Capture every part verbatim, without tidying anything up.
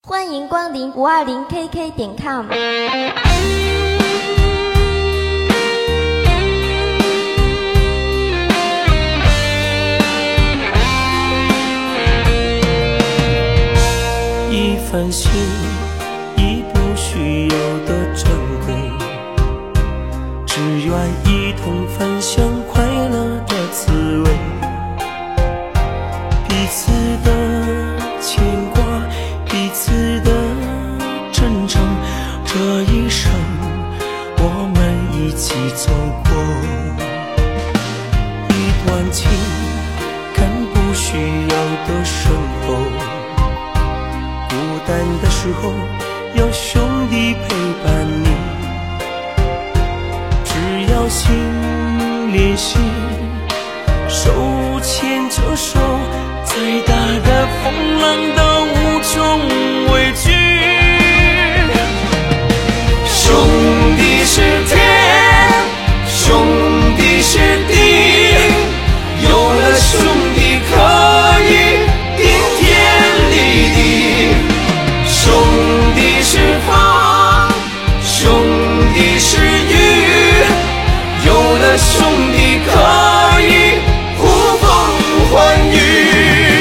欢迎光临五二零 K K 点 com。 一份心，已不需有的珍贵，只愿一同分享快乐的滋味。彼此的牵挂，彼此的真诚，这一生我们一起走过。一段情，更不需要的深厚，孤单的时候有兄弟陪伴你，只要心连心，手牵着手，再大的风浪都无穷畏惧。兄弟是天，兄弟是地，有了兄弟可以顶天立地。兄弟是风，兄弟是雨，有了兄弟可以呼风唤雨。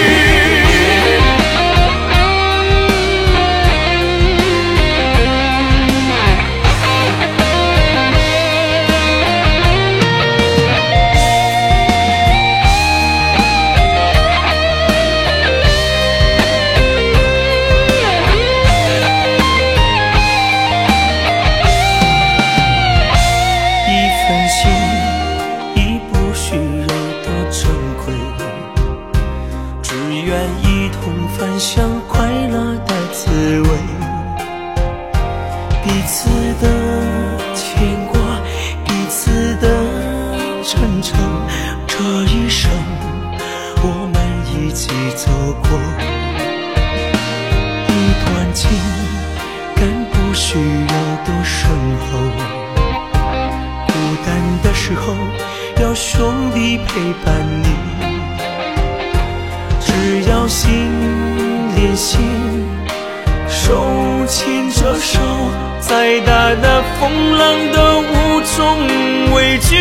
分享快乐的滋味，彼此的牵挂，彼此的真诚，这一生我们一起走过。一段情，更不需要多深厚，孤单的时候有兄弟陪伴你，只要心连心，手牵着手，再大的风浪都无从畏惧。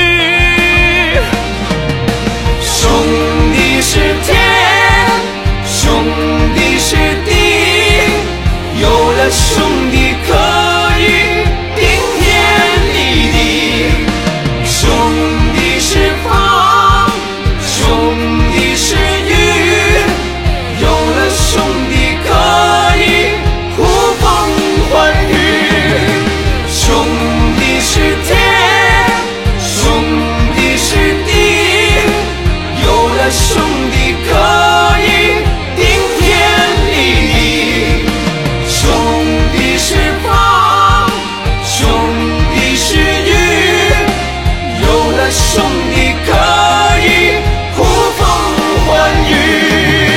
兄弟是天，兄弟是地，有了兄弟可以顶天立地。兄弟是风，兄弟是雨，有了兄弟可以呼风唤雨。兄弟是天，兄弟是地，有了兄弟可以顶天立地。兄弟是风，兄弟是雨，有了兄弟可以呼风唤雨。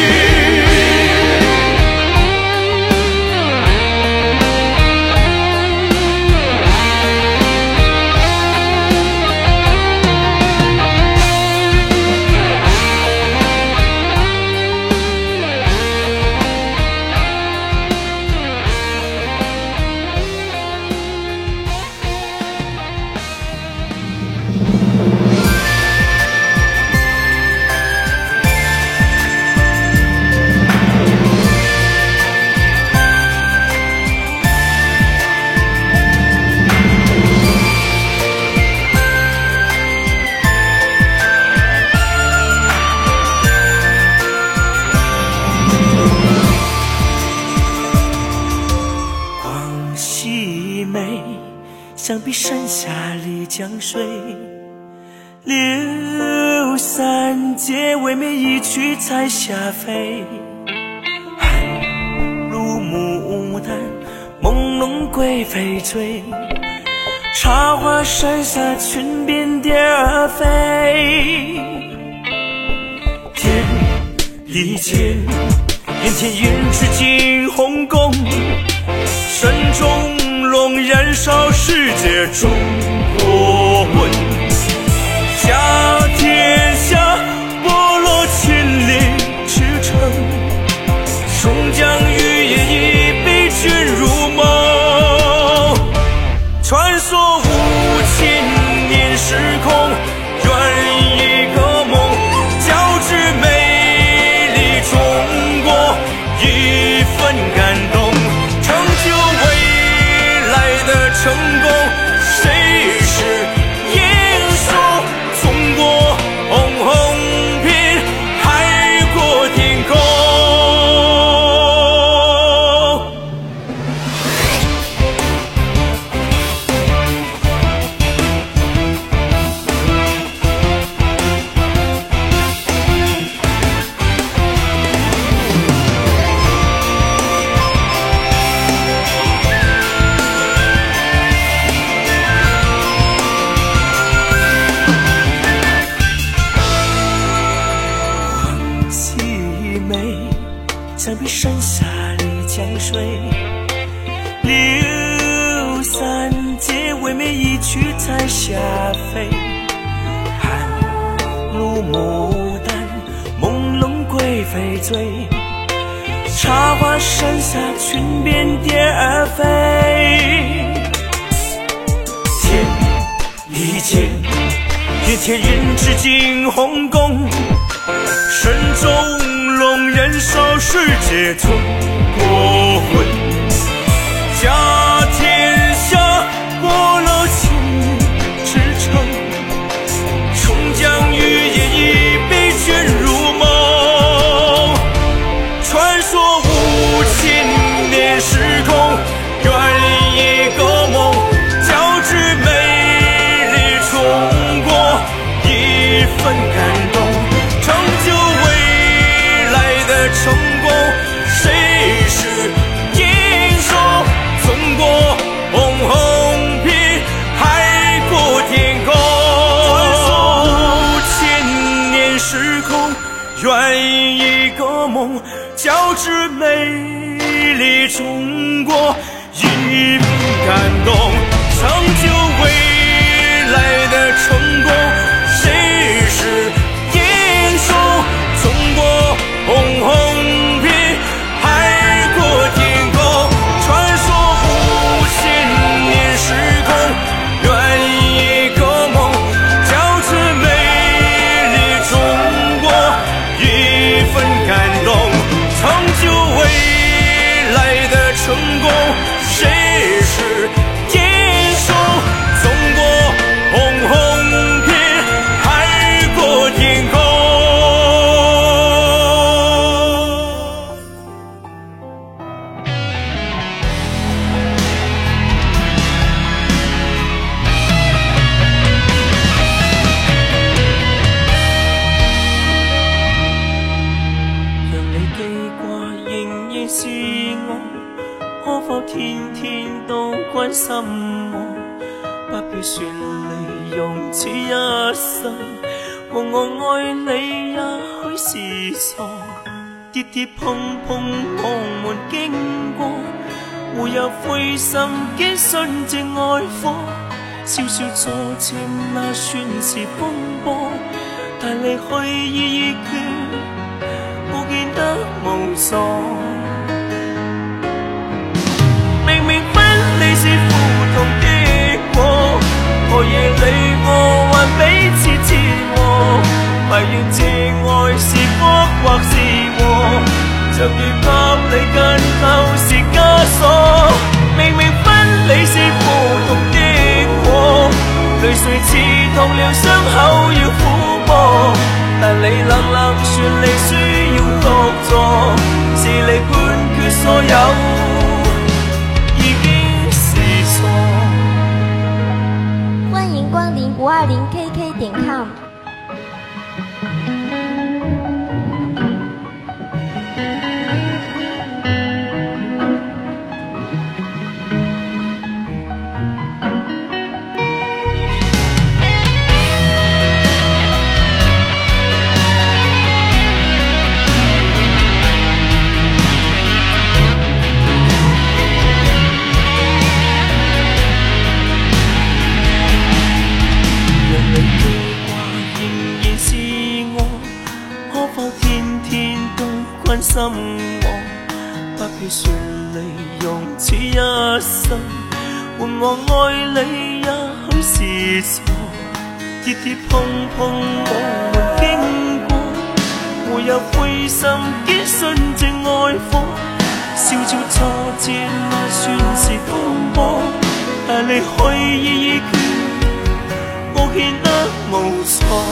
想必山下丽江水，六三结未免一去才下飞。寒露牡丹，朦胧归飞醉，茶花山下裙边蝶儿飞。天地间，眼前云池惊鸿宫，山中龙燃烧世界中国魂，家天下波落千里驰骋，终将玉叶一笔说五千年时空，圆一个梦，交织美丽中国一份感动，成就未来的成功。谁是英雄？中国红遍海阔天空。想必山下里江水，柳三结为美一曲在下飞。寒露牡丹，朦胧贵妃醉，茶花山下裙边蝶儿飞。天地间，天天人之惊鸿宫，神州龙人手世界中国魂，家天下国楼千里之城，冲江玉液一杯卷入梦。传说五千年时空，圆一个梦，交织美丽中国一份感动，成就成功。谁是英雄？中国红遍海阔天空。传说五千年时空，圆一个梦，交织美丽中国一份感动，成就未来的成功。谁是英雄？中国红红遍海阔天空。传说五千年时空，圆一个梦，交织美丽中国一份感动，成就未来的成功。谁是英雄？中国红红遍海阔天空。天天都關心我，不必說利用此一生，和我愛你也許是傻，跌跌碰碰我們經過，會有灰心堅信這愛火，笑笑坐前那算是風波，但離去意已決，不見得無所。明明分離是苦痛的果，何夜裏我還彼此折磨，迷怨這愛是福或是禍，像如給你緊扣是枷鎖。明明分離是苦痛的果，淚水刺痛了傷口要撫摸，但你冷冷說你需要獨坐，是你判決所有欢迎光临五二零 K K 点 com。 心我不必說利用此一生， 伴我愛你也許是錯，跌跌碰碰我們經過，沒有灰心堅信這愛火，笑着挫折那算是風波，但離開意義決我顯得無錯。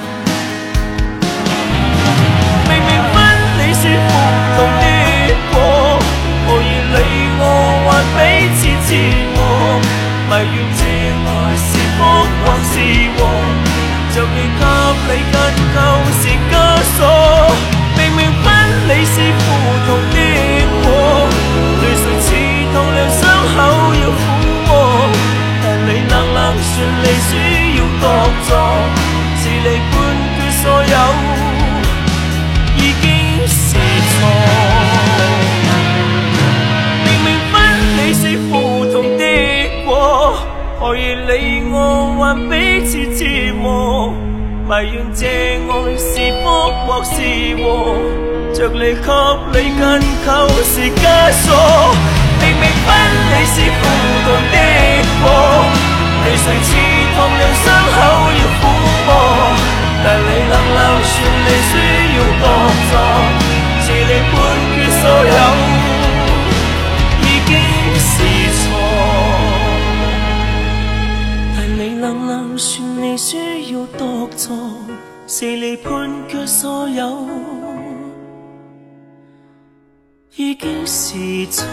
明明分離是苦痛的果，何以你我還彼此折磨，迷怨這愛是福或是禍，着你給你緊扣是枷鎖。明明分離是苦痛的果，淚水刺痛了傷口要撫摸，但你冷冷說你需要獨坐，是你判決所有已經是錯。明明分離是苦痛的果，何以你我還彼此折磨，迷怨這愛是福或是禍，着你給你緊扣是枷鎖。明明分離是苦痛的果，淚水刺痛了傷口要撫摸，但你冷冷說你需要獨坐，是你判決所有已經是錯。但你冷冷說你需要獨坐，是你判決所有已經是錯。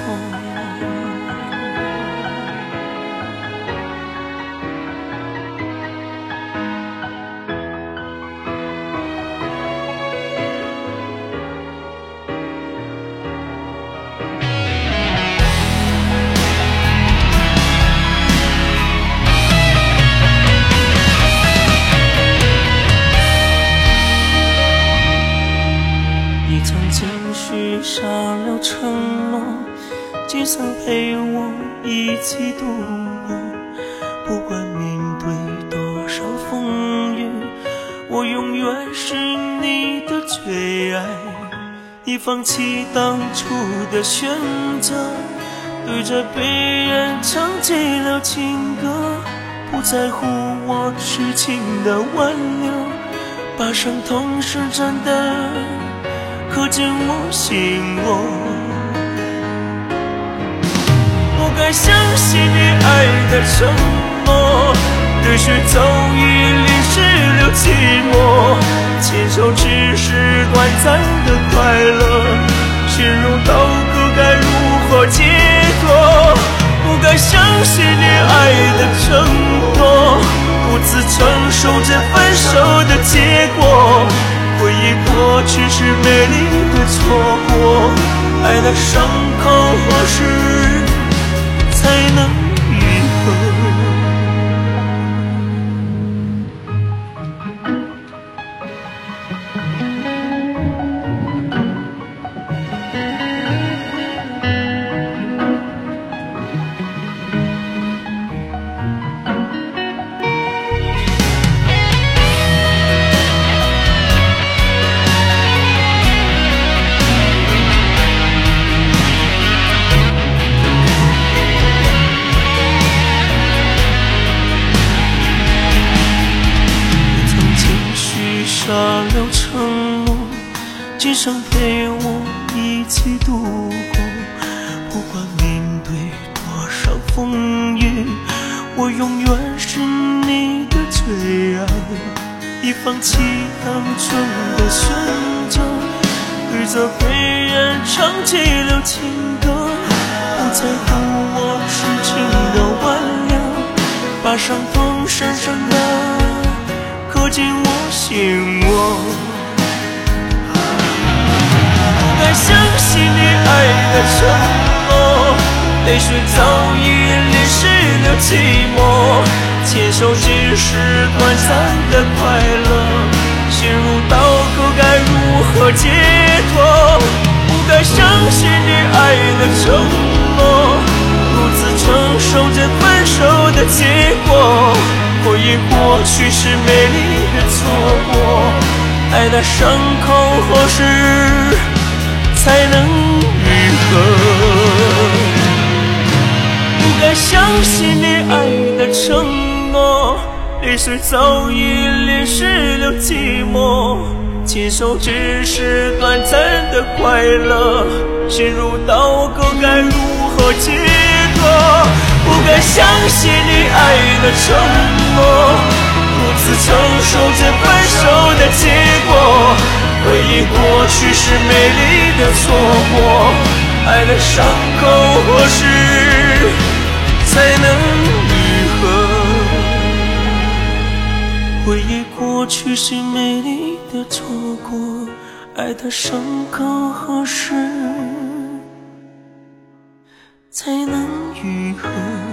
許下了承諾，今生陪我一起度過，不管面對多少風雨，我永遠是你的最愛。你放棄當初的選擇，對着別人唱起了情歌，不在乎我痴情的挽留，把傷痛深深的刻進我心窩。不該相信你愛的承諾，對誰早已淋濕了寂寞，牽手只是短暫的快樂，心如刀割該如何解脫。不該相信你愛的承諾，獨自承受着分手的結果，回憶過去是美麗的錯過，愛的傷口何時才能愈合。下了承諾，今生陪我一起度過，不管面對多少風雨，我永遠是你的最愛。你放棄當初的選擇，對着別人唱起了情歌，不在乎我痴情的挽留，把傷痛深深的刻進我心窩。不該相信你愛的承諾，淚水早已淋濕了寂寞，牽手只是短暫的快樂，心如刀割該如何解脫。不該相信你愛的承諾，獨自承受着分手的結果，回憶過去是美麗的錯過，愛的傷口何時才能愈合。不該相信我，泪水早已淋湿了寂寞。牵手只是短暂的快乐，心如刀割，该如何解脱？不该相信你爱的承诺，如此承受着分手的结果。回忆过去是美丽的错过，爱的伤口何时才能愈合？回忆过去是美丽的错过，爱的伤口何时才能愈合？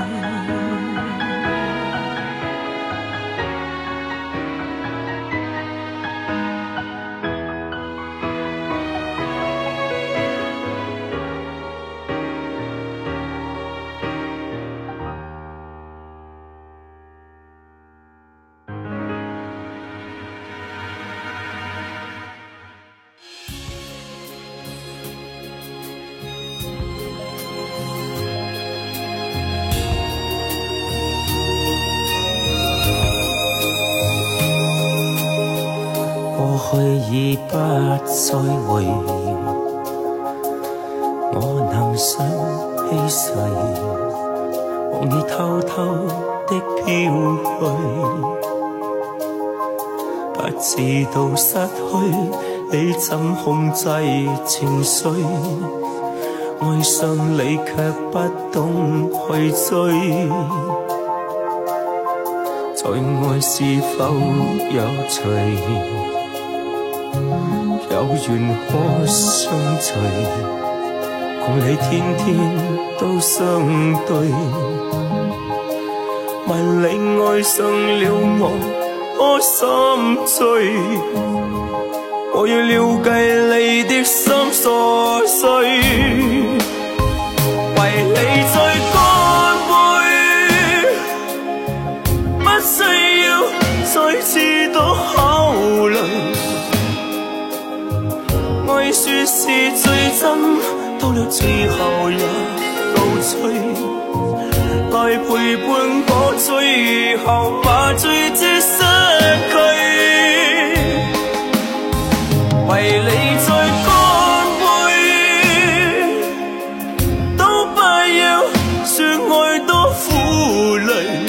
過去已不再回，我能想起誰，望你偷偷的飄去，不知道失去你怎控制情緒，愛上你卻不懂去追，在愛是否有罪？有緣可相隨，共你天天都相對。問你愛上了我，可心醉？我要了解你的心所碎，為你再乾杯，不需要再次多考慮。愛說是最真，到了最後也告吹，來陪伴我最後把最知失去，為你再乾杯，都不要說愛多負累，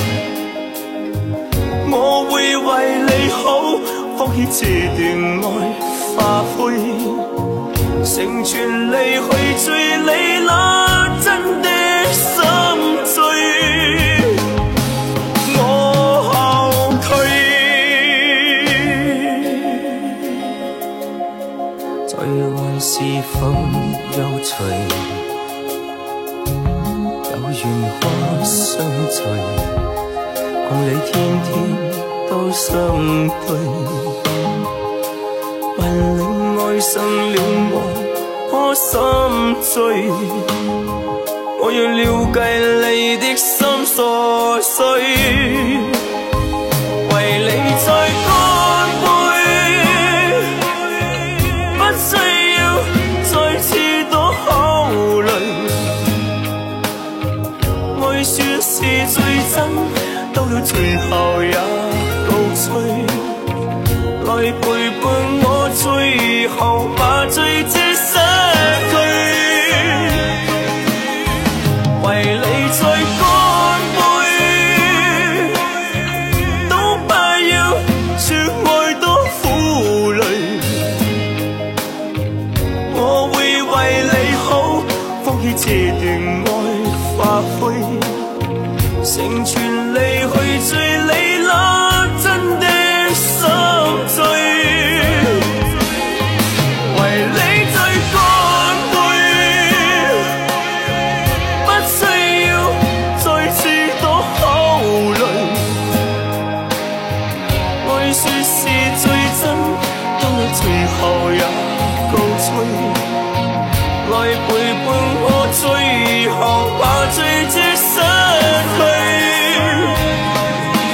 我會為你好，放棄這段愛化灰，成全離去追你那真的心醉，我後退，在愛是否有罪？有緣可相隨，共你天天都相對。問你愛上了我，可心醉？我要了解你的心所碎，為你再乾杯，不需要再次多考慮。愛說是最真，到了最後也告吹。來陪伴我最後把最知失去，為你再乾杯，都不要說愛多負累，我會為你好，放棄這段愛化灰，成全離去追你那真的心醉，為你再乾杯，不需要再次多考慮。愛說是最真，到了最後也告吹。來陪伴我最後把最知失去。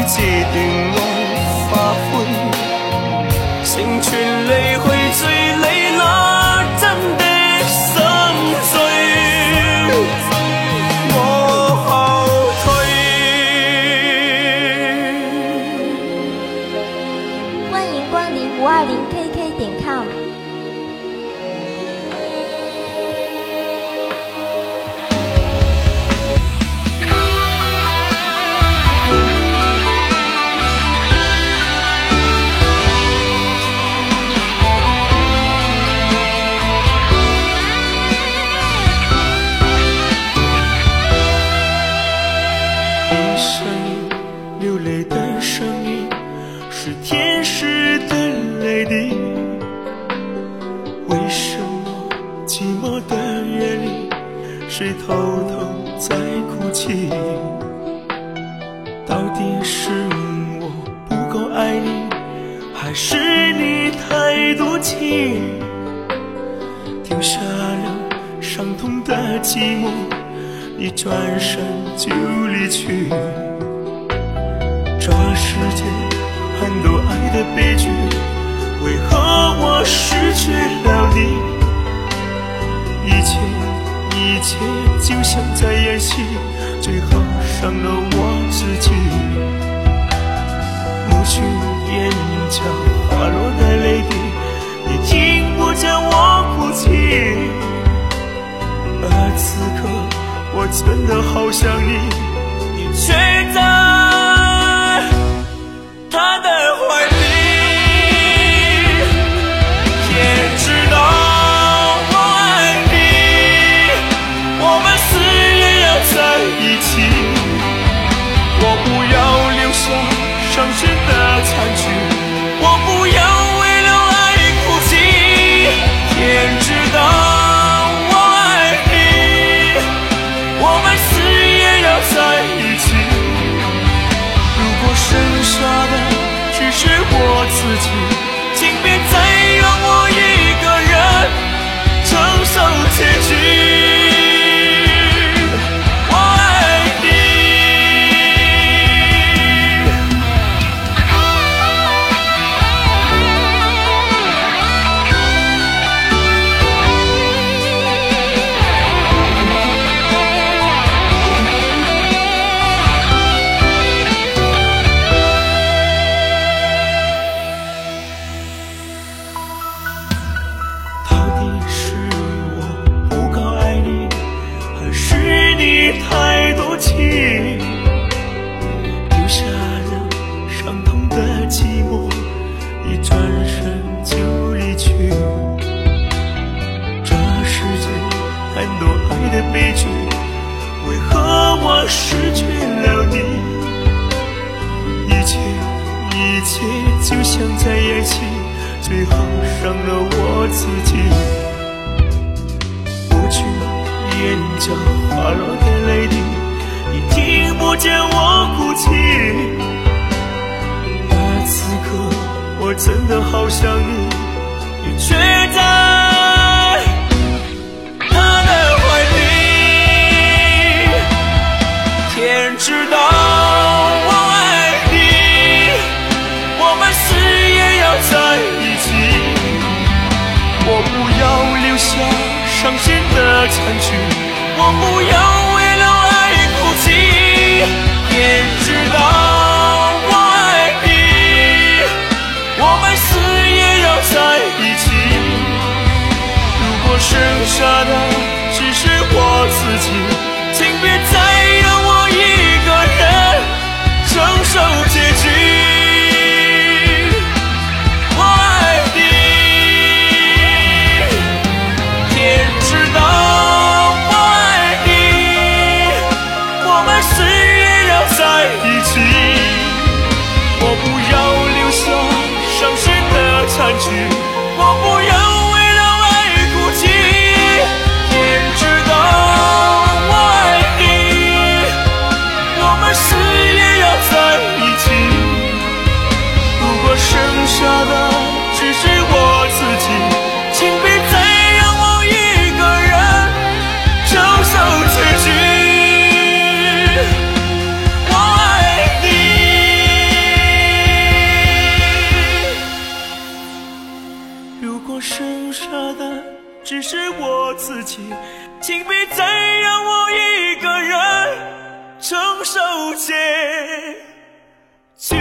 这段爱发挥，成全你去追你那真的心碎，我後退。 欢迎光临五二零 K K 点 com。 流泪的声音是天使的泪滴，为什么寂寞的夜里谁偷偷在哭泣？到底是我不够爱你，还是你太多情？丢下了伤痛的寂寞，你转身就离去。这世界很多爱的悲剧，为何我失去了你？一切一切就像在演戏，最后伤了我自己。抹去眼角滑落的泪滴，你听不见我哭泣。而此刻我真的好想你，你却在他的怀里。天知道我爱你，我们死也要在一起。我不要留下伤心的残局，我不要为了爱哭泣。天知道我爱你，我们死也要在一起。如果剩下的只是我自己，请别再让我一个人承受结局。我爱你。太多情，留下了伤痛的寂寞，一转身就离去。这世界很多爱的悲剧，为何我失去了你？一切一切就像在演戏，最后伤了我自己。抹去眼角滑落的泪滴，你听不见我哭泣。而此刻我真的好想你，你却在他的怀里。天知道我爱你，我们死也要在一起。我不要留下伤心的残局，我不要为了爱哭泣。天知道我爱你，我们死也要在一起。如果剩下的只是我自己，请别再让我一个人承受结局。我不要留下伤心的残局，我不要为了爱哭泣。天知道我爱你，我们死也要在一起。如果剩下的只是我自己，请别再让我一个人承受结局。我爱你。 结局。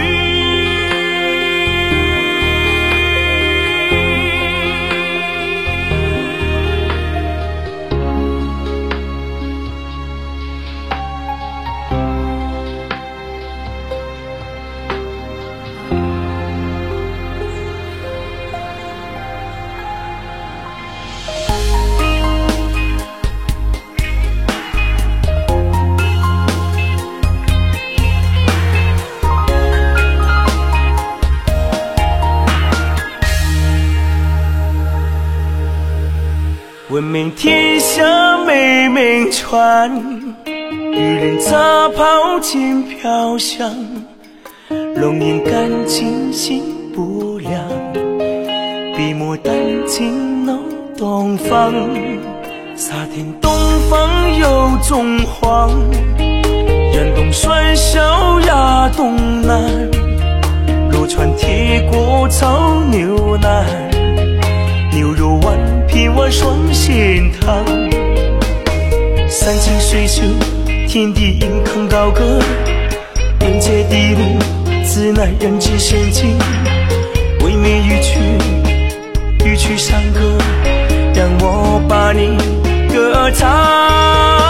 闻名天下美名传，渔人杂袍轻飘香，容颜干净心不凉，笔墨丹青弄东方。洒天东方有中黄，远东帅小压东南，陆船铁锅炒牛腩，牛肉丸皮碗双鲜汤。山清水秀，天地银康高歌，人杰地灵，自乃人之仙境。唯美玉曲，玉曲山歌，让我把你歌唱。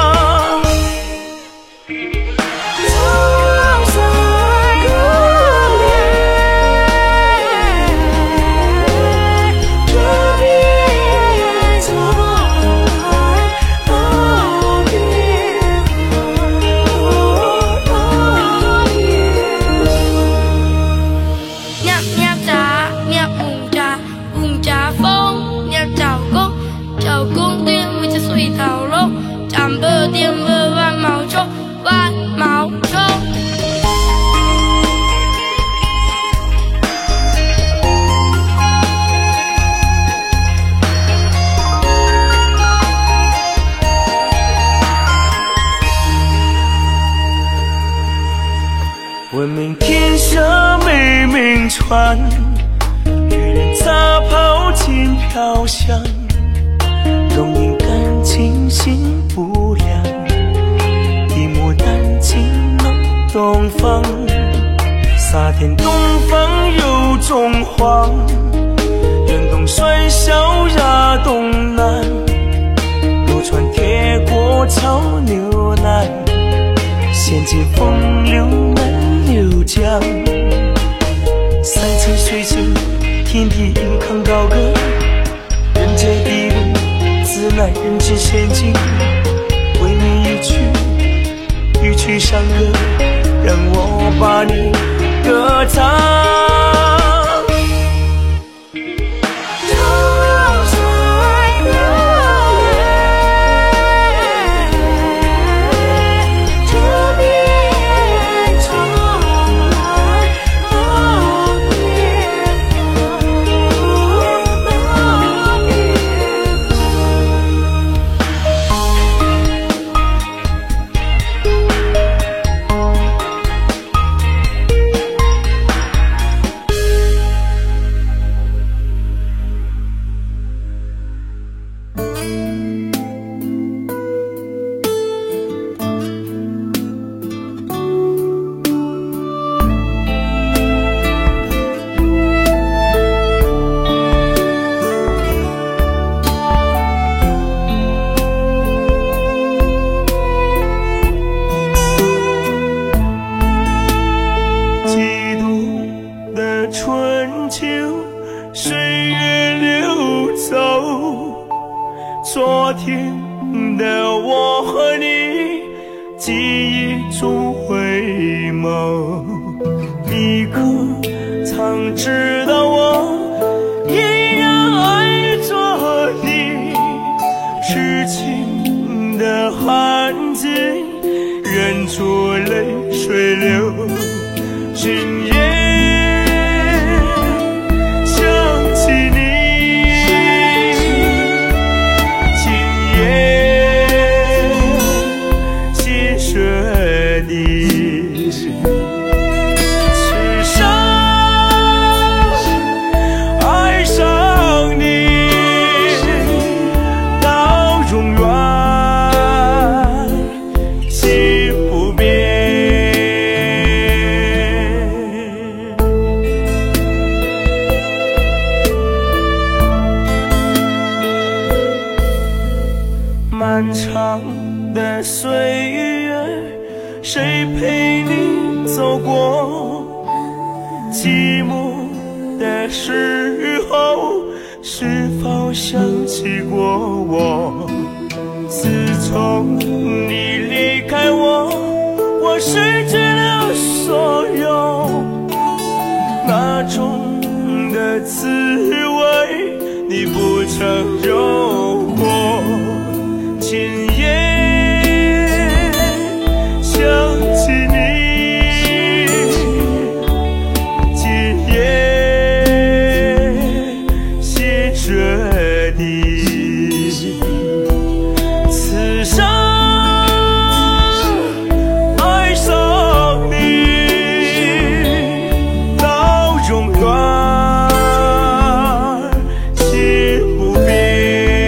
闻名天下美名传，渔人杂袍轻飘香，容颜干净心不凉，笔墨丹青弄东方。洒天东方有中黄，远东帅小压东南，陆船铁锅炒牛腩，仙界风流难流江。山清水秀，天地银康高歌，人杰地灵，自乃人之仙境。唯美一曲，玉曲山歌，让我把你歌唱。昨天的我和你记忆中回眸，你可曾知道我依然爱着你？痴情的汉子忍住泪水流，今夜心不变。 谁陪你走过寂寞的时候，是否想起过我？自从你离开我，我失去了所有，那种的滋味你不曾有过。今夜想起你，今夜写着你，此生爱上你到永远，心不变。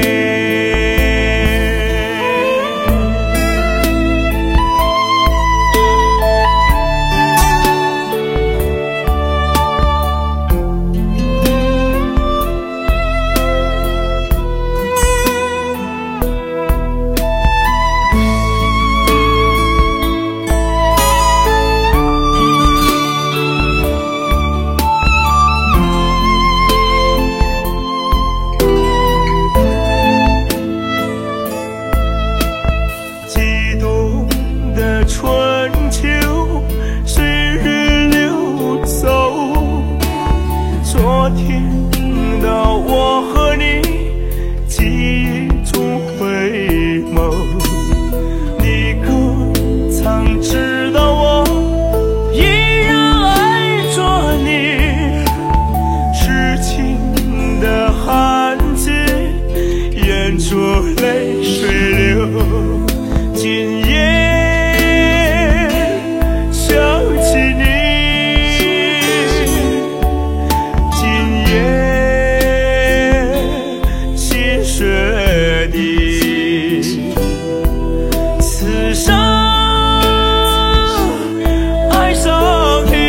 春秋岁月流走，昨天的我和你记忆中回眸，你可曾知道我依然爱着你？痴情的汉字沿着泪水流，今夜想起你，今夜心碎你，此生爱上你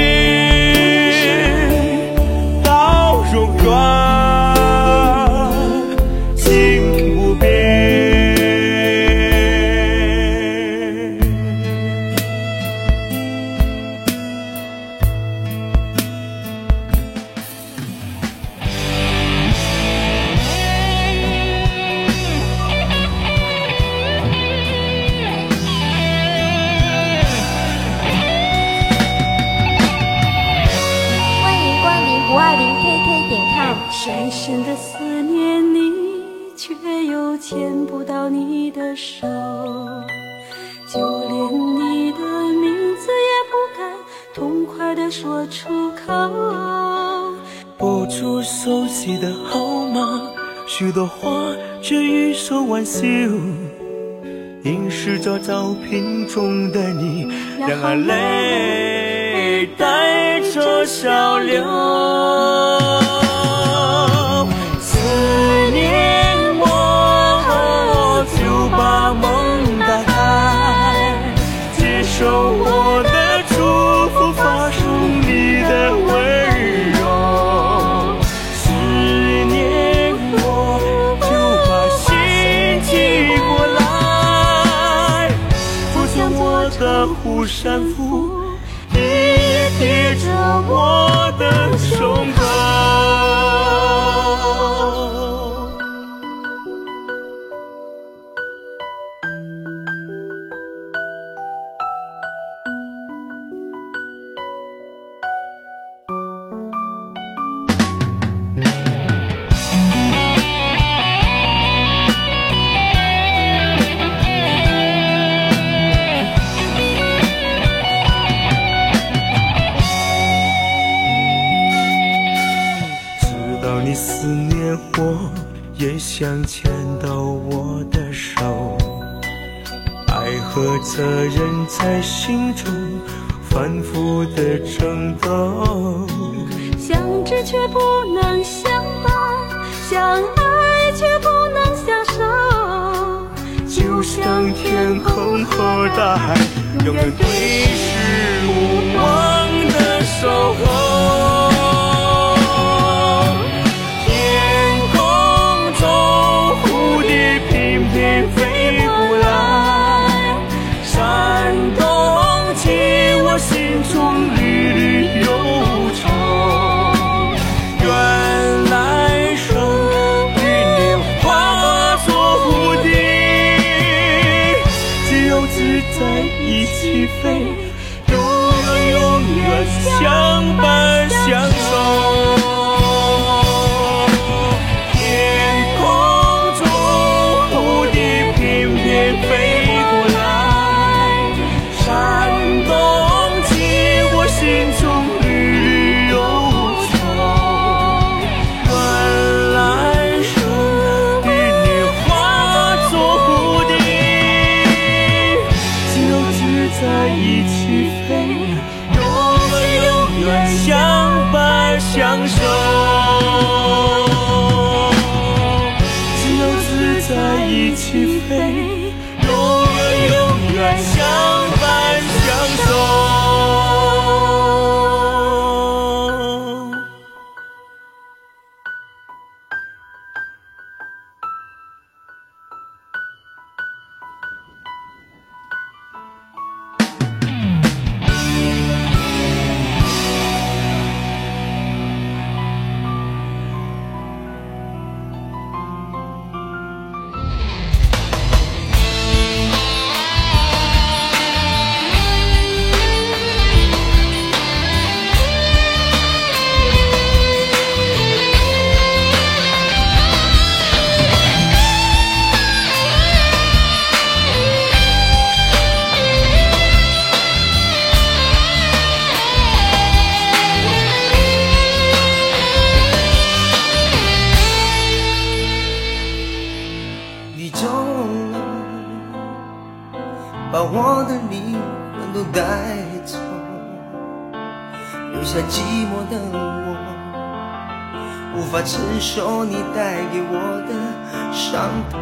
到永远，心不变。 五二零 K K 点 com。 深深的思念你，却又牵不到你的手，就连你的名字也不敢痛快地说出口。 拨出熟悉的号码，许多话却欲说挽袖，凝视着照片中的你，然而泪带着笑流。思念我，就把梦打开，接受我的祝福，发出你的温柔。思念我，就把心寄过来，扶着我的护身符，你贴着我的胸口。你思念我，也想牵到我的手，爱和责任在心中反复的争斗， 相知却不能相伴，相爱却不能相守， 就像天空和大海，永远对视无望的守候。飞不来，山东起飞，永远永远相伴相守。天空中蝴蝶翩翩飞过来，闪动起我心中绿忧愁。原来与你化作蝴蝶，就只在一起飞，永远永远相伴相守。只有只在一起飞，永远永远相伴相守。 把我的灵魂都带走，留下寂寞的我，无法承受你带给我的伤痛。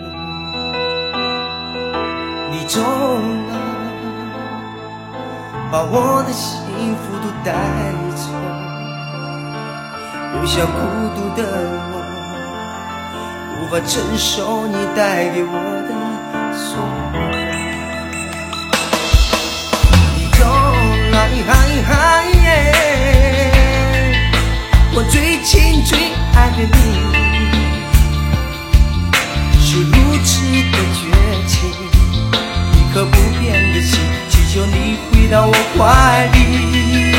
你走了，把我的幸福都带走，留下孤独的我，无法承受你带给我的所有。嗨嗨嗨耶！我最亲最爱的你，是如此的绝情，一颗不变的心，祈求你回到我怀里。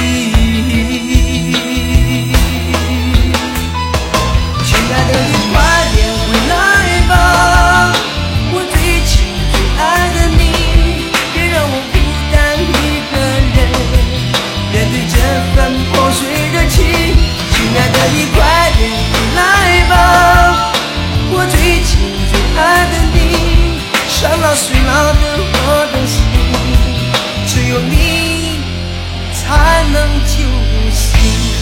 亲爱的，你快点回来吧，我最亲最爱的你，别让我孤单一个人。面对这份破碎的情，亲爱的，你快点回来吧，我最亲最爱的你，伤了碎了的我的心，只有你才能救醒。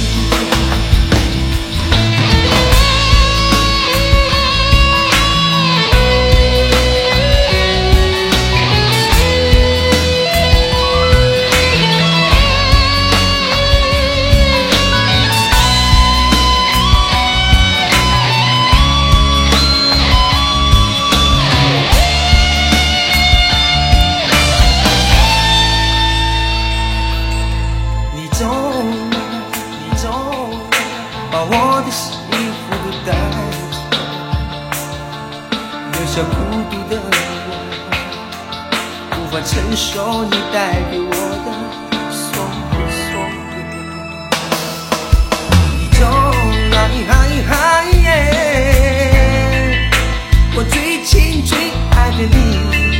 留下孤独的我，无法承受你带给我的所有所有。你走了，嗨嗨耶！我最亲最爱的你，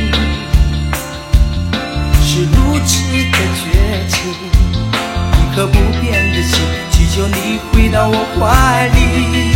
是如此的绝情，一颗不变的心，祈求你回到我怀里。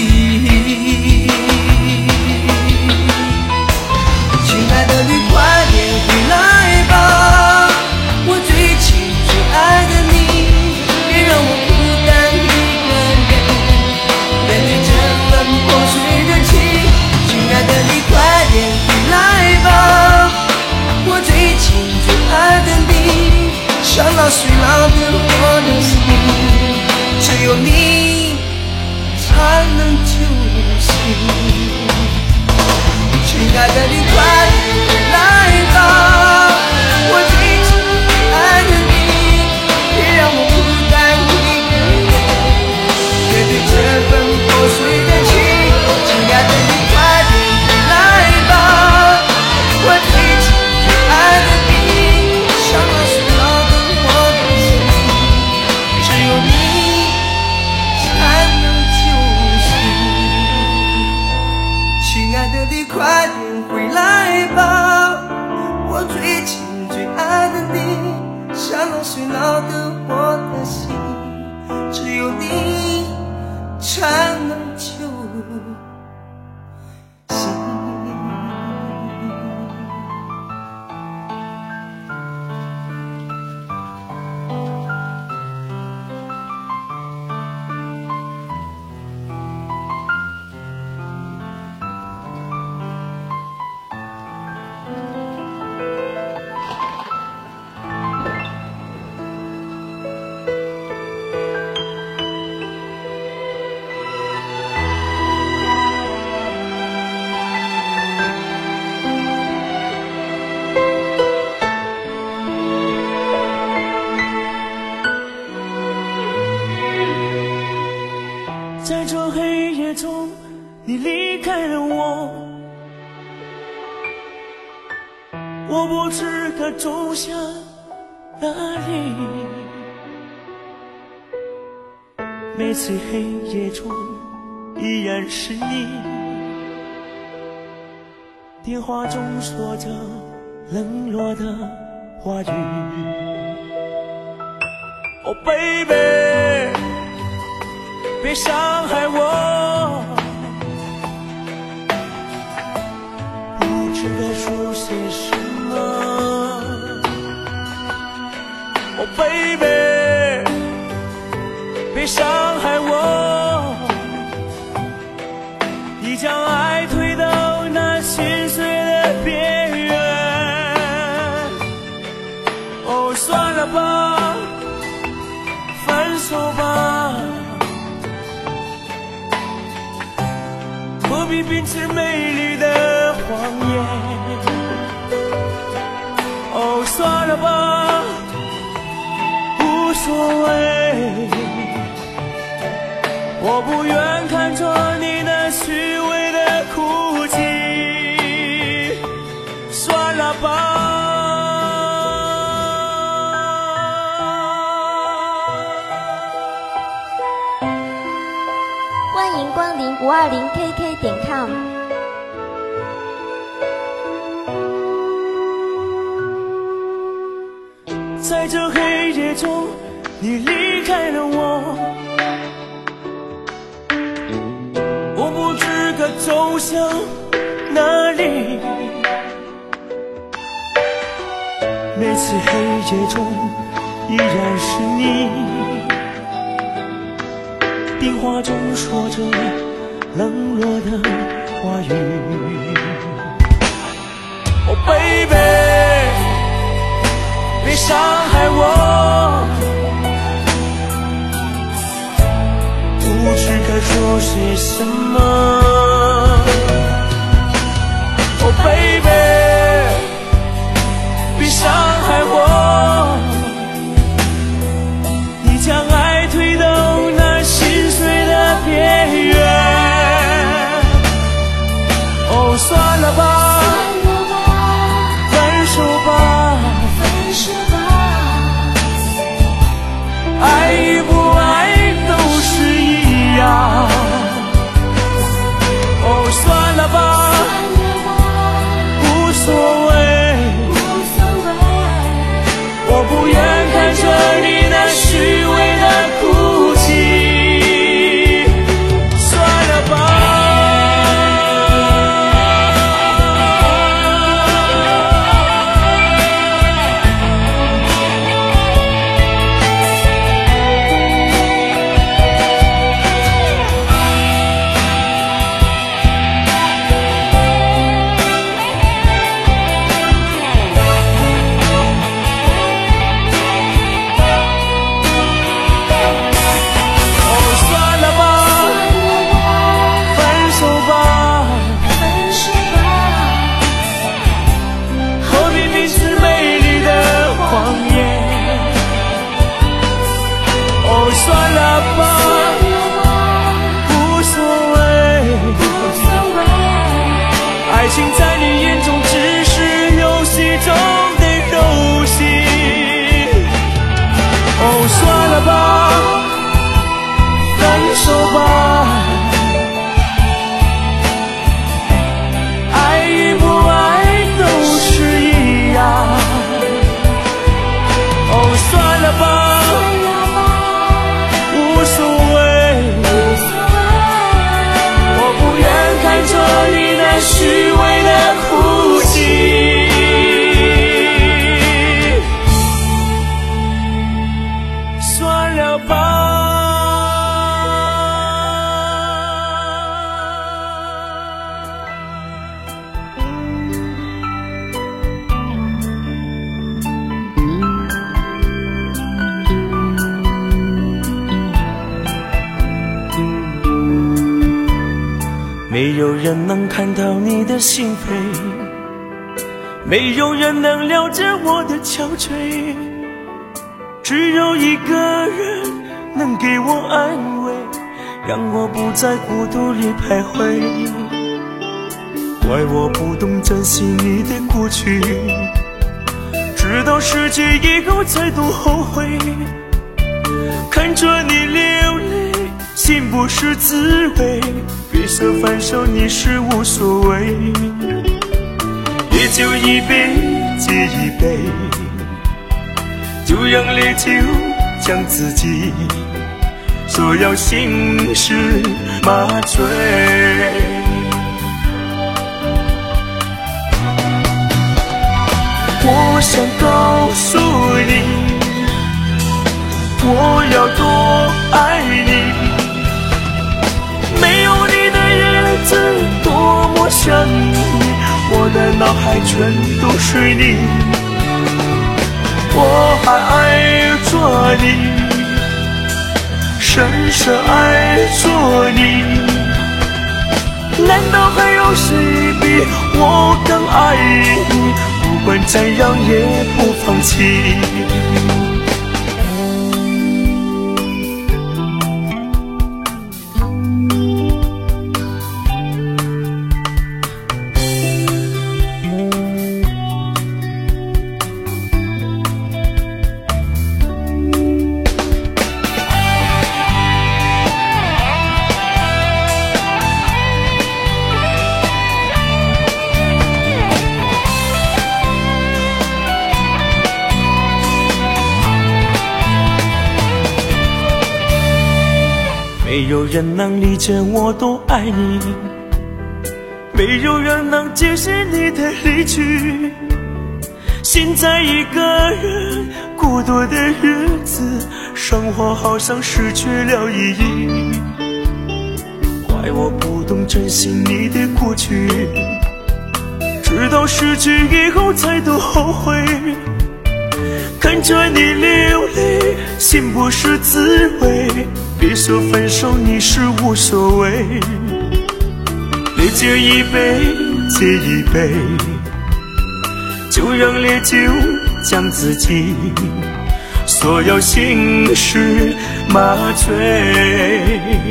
亲爱的，你快点回来吧，我最亲最爱的你，别让我孤单一个人，面对这份破碎的情。亲爱的，你快点回来吧，我最亲最爱的你，伤了碎了的我的心，只有你才能救醒。亲爱的，你快点来吧，我最亲最爱的你，别让我孤单一个人，面对这份破碎的情。亲爱的，你快点来吧，我最亲最爱的你， 岁老的我的心，只有你才能救醒。 在这黑夜中，你离开了我，我不知该走向哪里。每次黑夜中，依然是你，电话中说着冷落的话语。Oh baby，别伤害我，不知该说些什么。Oh baby， 别伤害我，你将爱推到那心碎的边缘。哦，算了吧，分手吧，何必秉持美丽的谎言？哦，算了吧，无所谓，我不愿看着你那虚伪的哭泣，算了吧。 欢迎光临五二零 K K 点 com。 在这黑夜中，你离开了我，我不知该走向哪里。每次黑夜中，依然是你，电话中说着冷落的话语。Oh baby， 别伤害我，不知该说些什么。Oh baby， 别伤害我，你将爱推到那心碎的边缘。哦，算了吧，分手吧，爱与不爱都是一样。 没有人能看到你的心扉，没有人能了解我的憔悴，只有一个人能给我安慰，让我不在孤独里徘徊。怪我不懂珍惜你的过去，直到失去以后才懂后悔。看着你流泪，心不是滋味，别说分手你是无所谓。烈酒一杯接一杯，就让烈酒将自己所有心事麻醉。我想告诉你，我要多爱你，没有你的日子多么想你，我的脑海全都是你。我还爱着你，深深爱着你，难道还有谁比我更爱你？不管怎样也不放弃。没有人能理解我多爱你，没有人能解释你的离去。现在一个人孤独的日子，生活好像失去了意义。怪我不懂珍惜你的过去，直到失去以后才懂后悔。看着你流泪，心不是滋味，别说分手你是无所谓。烈酒一杯接一杯，就让烈酒将自己所有心事麻醉。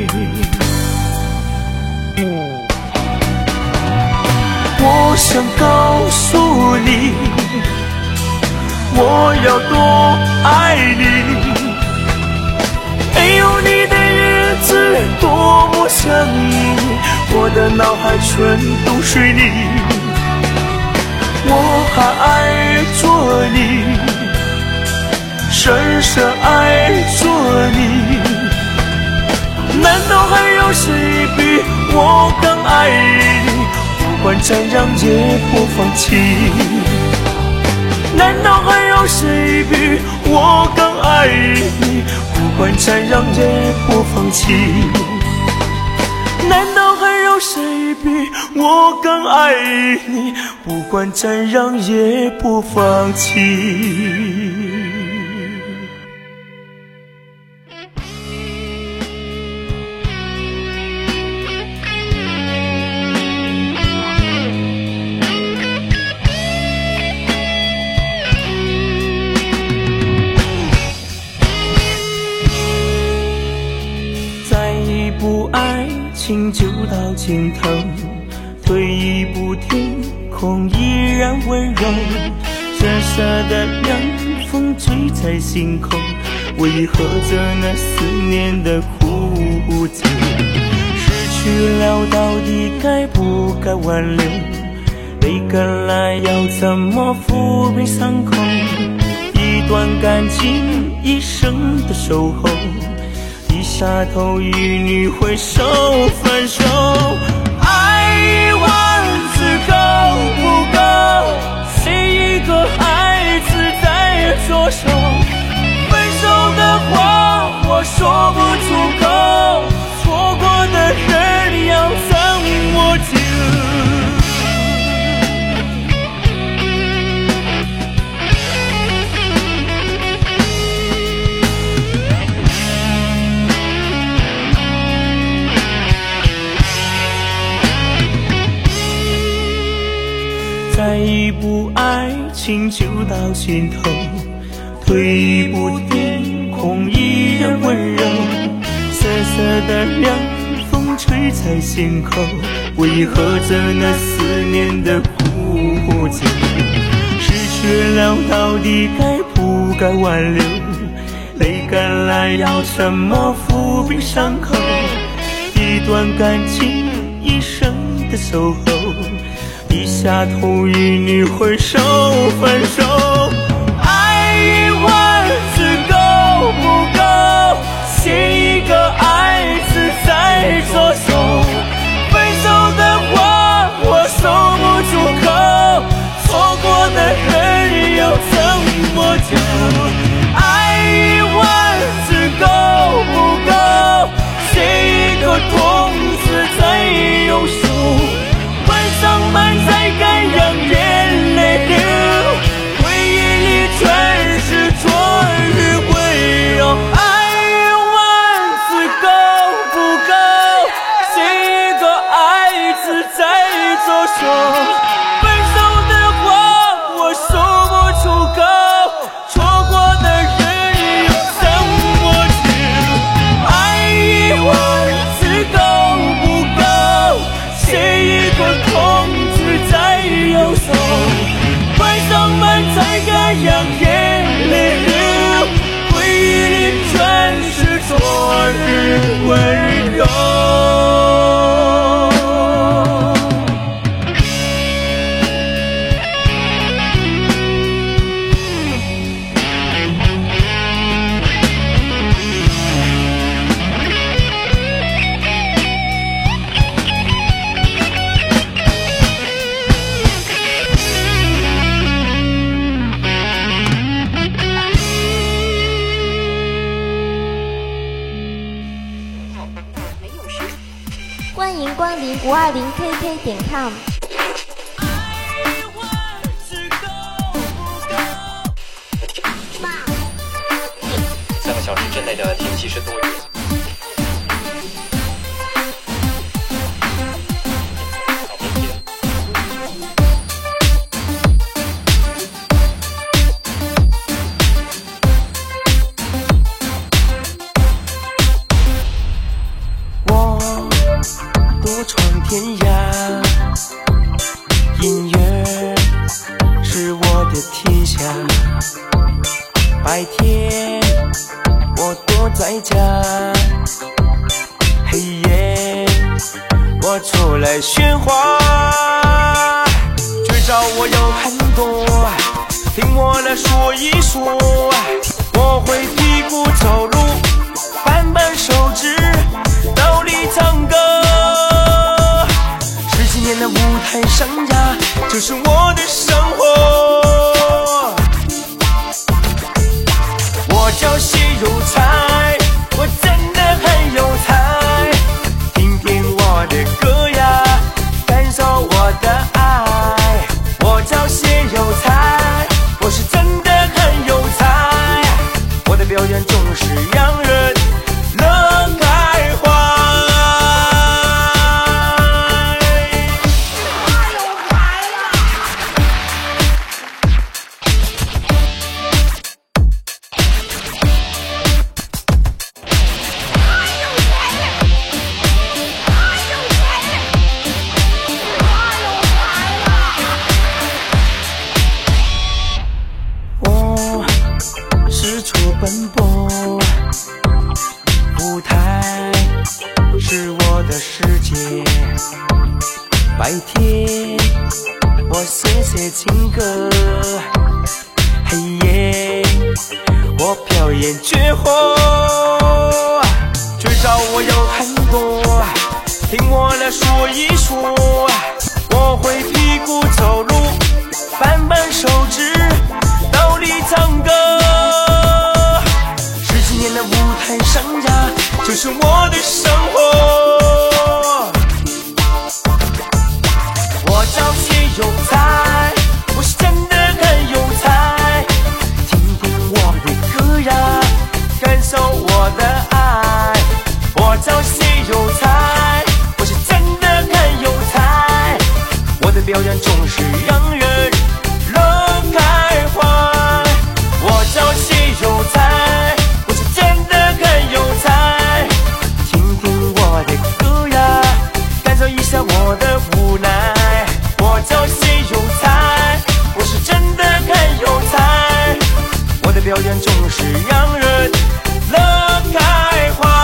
我想告诉你，我要多爱你，没有你的日子多么想你，我的脑海全都是你。我还爱着你，深深爱着你，难道还有谁比我更爱你？不管怎样也不放弃。难道还有谁比我更爱你？不管怎样也不放弃。难道还有谁比我更爱你？不管怎样也不放弃。就到尽头，退一步天空依然温柔，深色的凉风吹在心口，为何着那思念的苦酒？失去了到底该不该挽留？泪干了要怎么抚平伤口？一段感情一生的守候，低下头与你挥手分手。爱一万次够不够？谁一个孩子在左手？分手的话我说不出口，错过的人要怎么救？ 情就到尽头，退一步天空依然温柔，瑟瑟的凉风吹在心口，为何着那思念的苦酒？失去了到底该不该挽留？泪干了要怎么抚平伤口？一段感情一生的守候，低下头与你挥手分手。爱一万字够不够？写一个爱字在左手。分手的话我说不出口，错过的人又这么久。爱一万字够不够？写一个痛字在右手。上班才敢让眼泪流，回忆里全是昨日温柔。爱一万字够不够？写一个爱字在左手。分手的话我说不出口，错过的人又怎么久？爱一万字够不够？写一个痛在右手，快上班才敢让眼泪流，回忆里全是昨日温柔。 欢迎光临五二零 K K 点 com。 三个小时之内的天气是多云。 多闯天涯，音乐是我的天下。白天我躲在家，黑夜我出来喧哗。追找我有很多，听我来说一说。我会屁股走路，搬搬手指，倒立唱歌。十几年的舞台生涯，就是我的生活。我叫谢有才，我真的很有才。听听我的歌呀，感受我的爱。我叫谢有才，我是真的很有才。我的表演总是让人乐开怀。我四处奔波，舞台是我的世界。白天我写写情歌，黑夜我表演绝活。追找我有很多，听我来说一说。我会屁股走路，搬搬手指，倒立唱歌。十几年的舞台生涯，就是我的生活。我叫谢有才，我是真的很有才。听听我的歌呀，感受我的爱。我叫谢有才，我是真的很有才。 戏有才，我是真的很有才。听听我的歌呀，感受一下我的无奈。我叫戏有才，我是真的很有才。我的表演总是让人乐开花。